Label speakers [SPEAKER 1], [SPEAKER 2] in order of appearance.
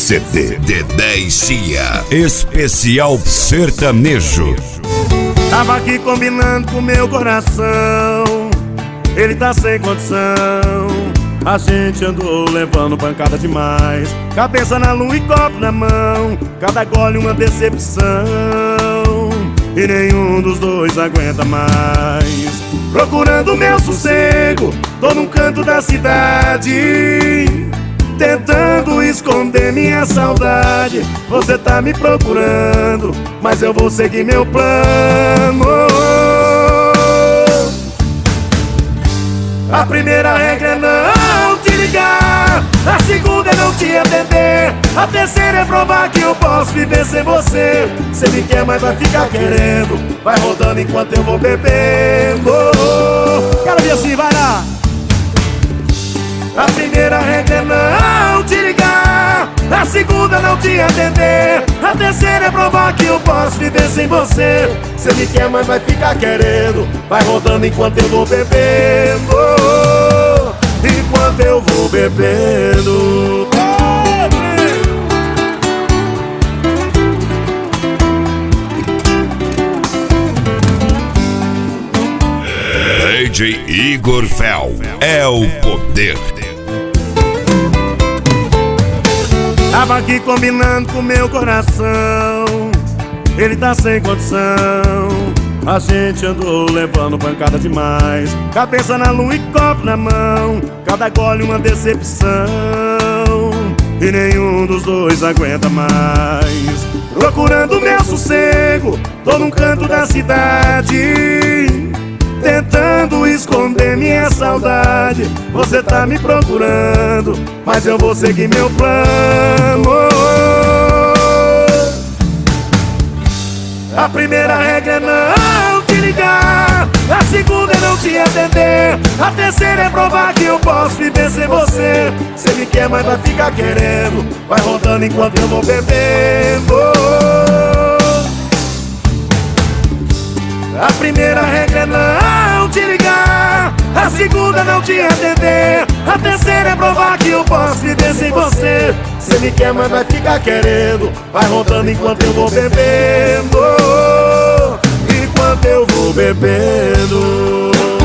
[SPEAKER 1] CD Dedé Cia, especial sertanejo.
[SPEAKER 2] Tava aqui combinando com meu coração, ele tá sem condição. A gente andou levando pancada demais, cabeça na lua e copo na mão. Cada gole uma decepção, e nenhum dos dois aguenta mais. Procurando meu sossego, tô num canto da cidade, tentando esconder minha saudade. Você tá me procurando, mas eu vou seguir meu plano. A primeira regra é não te ligar, a segunda é não te atender, a terceira é provar que eu posso viver sem você. Cê me quer, mas vai ficar querendo, vai rodando enquanto eu vou bebendo.
[SPEAKER 3] Quero ver assim, vai lá.
[SPEAKER 2] A primeira regra é não te ligar, a segunda é não te atender, a terceira é provar que eu posso viver sem você. Cê me quer, mas vai ficar querendo, vai rodando enquanto eu vou bebendo. Enquanto eu vou bebendo.
[SPEAKER 1] DJ Igor Fel é o poder.
[SPEAKER 2] Tava aqui combinando com meu coração, ele tá sem condição. A gente andou levando pancada demais, cabeça na lua e copo na mão. Cada gole uma decepção, e nenhum dos dois aguenta mais. Procurando meu sossego, tô num canto da cidade, tentando esconder minha saudade. Você tá me procurando, mas eu vou seguir meu plano. A primeira regra é não te ligar, a segunda é não te atender, a terceira é provar que eu posso viver sem você. Cê me quer, mas vai ficar querendo, vai rodando enquanto eu vou bebendo. A primeira regra é não te ligar, a segunda é não te atender, a terceira é provar que eu posso viver sem você. Cê me quer, mas vai ficar querendo, vai rodando enquanto eu vou bebendo. Enquanto eu vou bebendo.